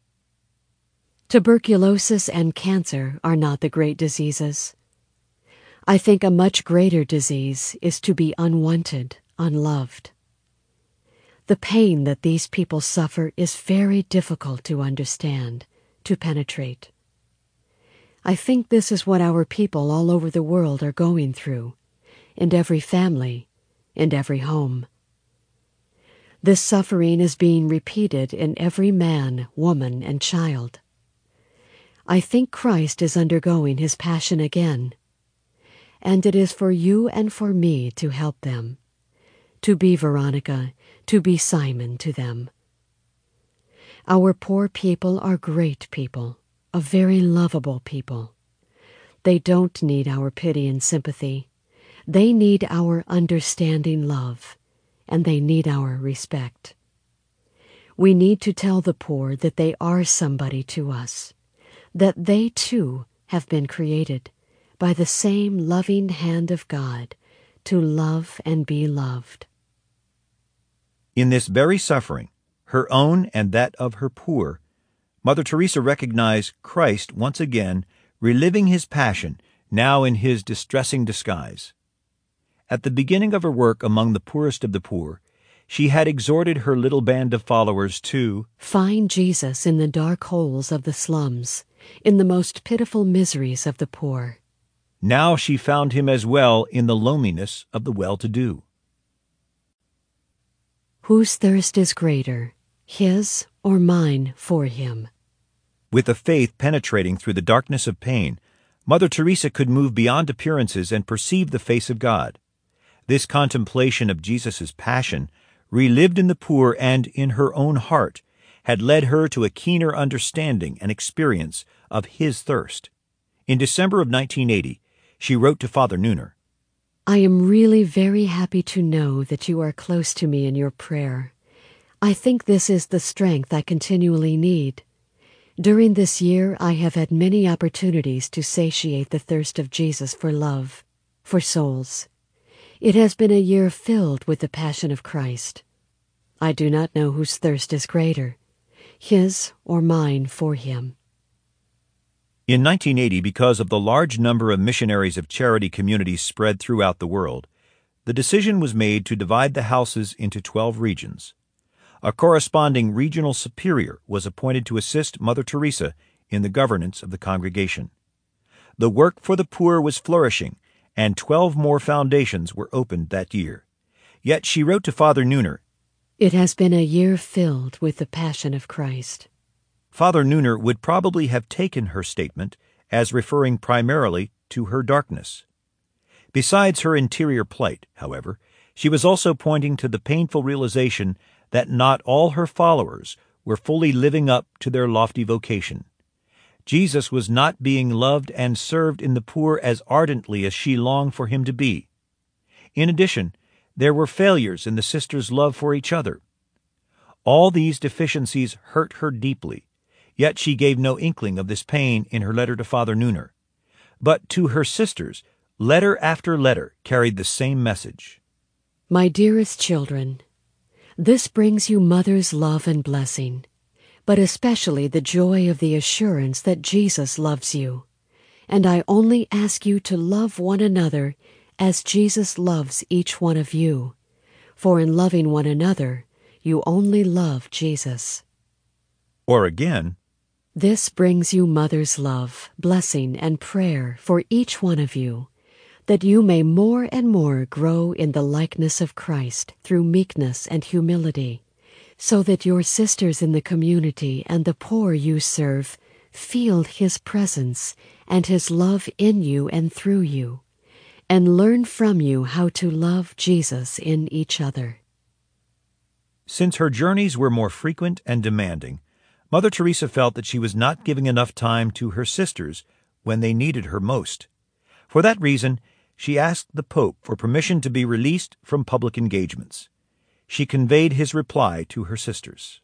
Tuberculosis and cancer are not the great diseases. I think a much greater disease is to be unwanted, unloved. The pain that these people suffer is very difficult to understand, to penetrate. I think this is what our people all over the world are going through, in every family, in every home. This suffering is being repeated in every man, woman, and child. I think Christ is undergoing his passion again, and it is for you and for me to help them, to be Veronica, to be Simon to them. Our poor people are great people, a very lovable people. They don't need our pity and sympathy. They need our understanding love, and they need our respect. We need to tell the poor that they are somebody to us, that they too have been created by the same loving hand of God to love and be loved. In this very suffering, her own and that of her poor, Mother Teresa recognized Christ once again reliving his passion, now in his distressing disguise. At the beginning of her work among the poorest of the poor, she had exhorted her little band of followers to find Jesus in the dark holes of the slums, in the most pitiful miseries of the poor. Now she found him as well in the loneliness of the well-to-do. Whose thirst is greater, his or mine for him? With a faith penetrating through the darkness of pain, Mother Teresa could move beyond appearances and perceive the face of God. This contemplation of Jesus' passion, relived in the poor and in her own heart, had led her to a keener understanding and experience of his thirst. In December of nineteen eighty, she wrote to Father Neuner, I am really very happy to know that you are close to me in your prayer. I think this is the strength I continually need. During this year, I have had many opportunities to satiate the thirst of Jesus for love, for souls. It has been a year filled with the passion of Christ. I do not know whose thirst is greater, his or mine for him. In nineteen eighty, because of the large number of missionaries of charity communities spread throughout the world, the decision was made to divide the houses into twelve regions. A corresponding regional superior was appointed to assist Mother Teresa in the governance of the congregation. The work for the poor was flourishing, and twelve more foundations were opened that year. Yet she wrote to Father Neuner, It has been a year filled with the passion of Christ. Father Neuner would probably have taken her statement as referring primarily to her darkness. Besides her interior plight, however, she was also pointing to the painful realization that not all her followers were fully living up to their lofty vocation. Jesus was not being loved and served in the poor as ardently as she longed for him to be. In addition, there were failures in the sisters' love for each other. All these deficiencies hurt her deeply, yet she gave no inkling of this pain in her letter to Father Neuner. But to her sisters, letter after letter carried the same message. My dearest children, this brings you Mother's love and blessing, but especially the joy of the assurance that Jesus loves you. And I only ask you to love one another as Jesus loves each one of you. For in loving one another, you only love Jesus. Or again, This brings you Mother's love, blessing, and prayer for each one of you, that you may more and more grow in the likeness of Christ through meekness and humility, so that your sisters in the community and the poor you serve feel His presence and His love in you and through you, and learn from you how to love Jesus in each other. Since her journeys were more frequent and demanding, Mother Teresa felt that she was not giving enough time to her sisters when they needed her most. For that reason, she asked the Pope for permission to be released from public engagements. She conveyed his reply to her sisters.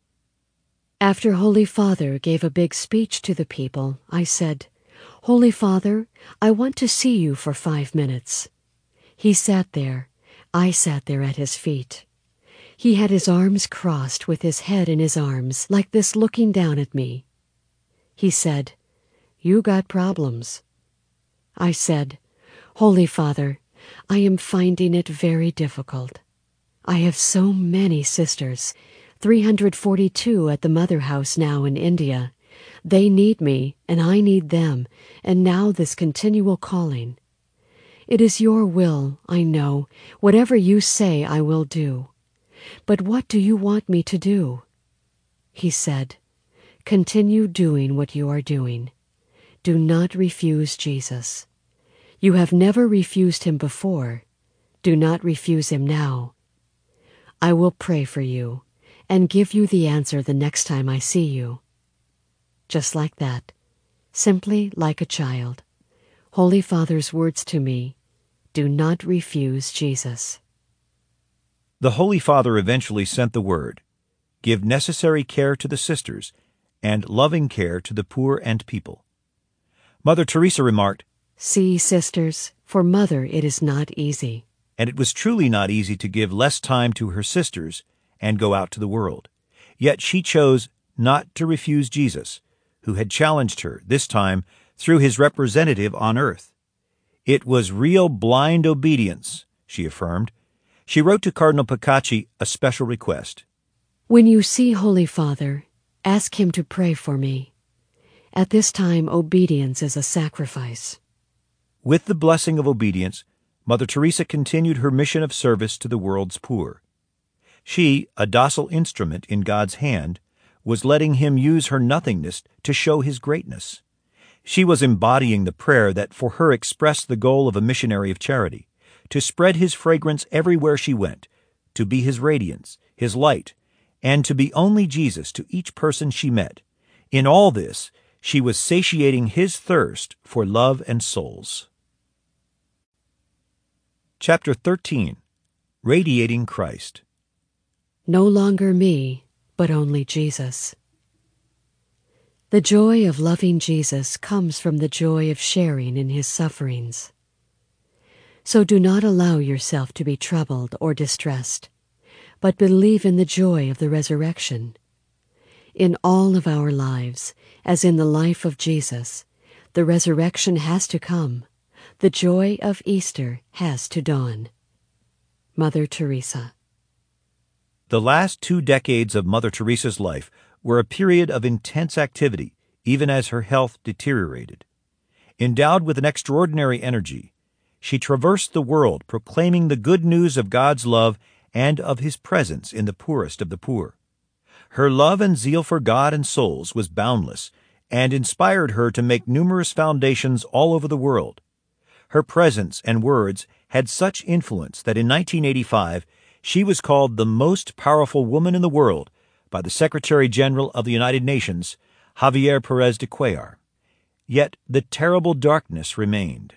After Holy Father gave a big speech to the people, I said, Holy Father, I want to see you for five minutes. He sat there. I sat there at his feet. He had his arms crossed with his head in his arms, like this, looking down at me. He said, You got problems. I said, Holy Father, I am finding it very difficult. I have so many sisters, three hundred forty-two at the Mother House now in India. They need me, and I need them, and now this continual calling. It is your will, I know. Whatever you say I will do. But what do you want me to do? He said, Continue doing what you are doing. Do not refuse Jesus. You have never refused him before. Do not refuse him now. I will pray for you and give you the answer the next time I see you. Just like that, simply like a child. Holy Father's words to me, do not refuse Jesus. The Holy Father eventually sent the word, Give necessary care to the sisters, and loving care to the poor and people. Mother Teresa remarked, See, sisters, for Mother it is not easy. And it was truly not easy to give less time to her sisters and go out to the world. Yet she chose not to refuse Jesus, who had challenged her, this time through his representative on earth. It was real blind obedience, she affirmed, She wrote to Cardinal Pecacci a special request. When you see Holy Father, ask him to pray for me. At this time, obedience is a sacrifice. With the blessing of obedience, Mother Teresa continued her mission of service to the world's poor. She, a docile instrument in God's hand, was letting him use her nothingness to show his greatness. She was embodying the prayer that for her expressed the goal of a missionary of charity, to spread his fragrance everywhere she went, to be his radiance, his light, and to be only Jesus to each person she met. In all this, she was satiating his thirst for love and souls. Chapter thirteen. Radiating Christ. No longer me, but only Jesus. The joy of loving Jesus comes from the joy of sharing in his sufferings. So do not allow yourself to be troubled or distressed, but believe in the joy of the resurrection. In all of our lives, as in the life of Jesus, the resurrection has to come. The joy of Easter has to dawn. Mother Teresa. The last two decades of Mother Teresa's life were a period of intense activity, even as her health deteriorated. Endowed with an extraordinary energy, she traversed the world proclaiming the good news of God's love and of his presence in the poorest of the poor. Her love and zeal for God and souls was boundless and inspired her to make numerous foundations all over the world. Her presence and words had such influence that in nineteen eighty-five she was called the most powerful woman in the world by the Secretary-General of the United Nations, Javier Pérez de Cuellar. Yet the terrible darkness remained.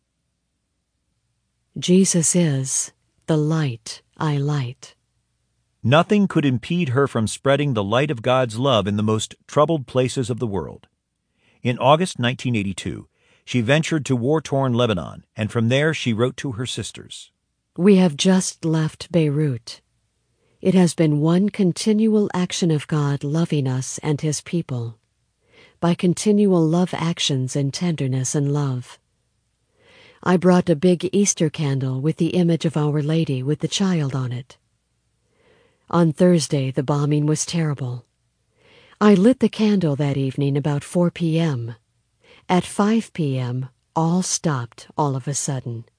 Jesus is the light I light. Nothing could impede her from spreading the light of God's love in the most troubled places of the world. In August nineteen eighty-two, she ventured to war-torn Lebanon, and from there she wrote to her sisters. We have just left Beirut. It has been one continual action of God loving us and his people, by continual love actions in tenderness and love. I brought a big Easter candle with the image of Our Lady with the child on it. On Thursday, the bombing was terrible. I lit the candle that evening about four p.m. At five p.m., all stopped all of a sudden.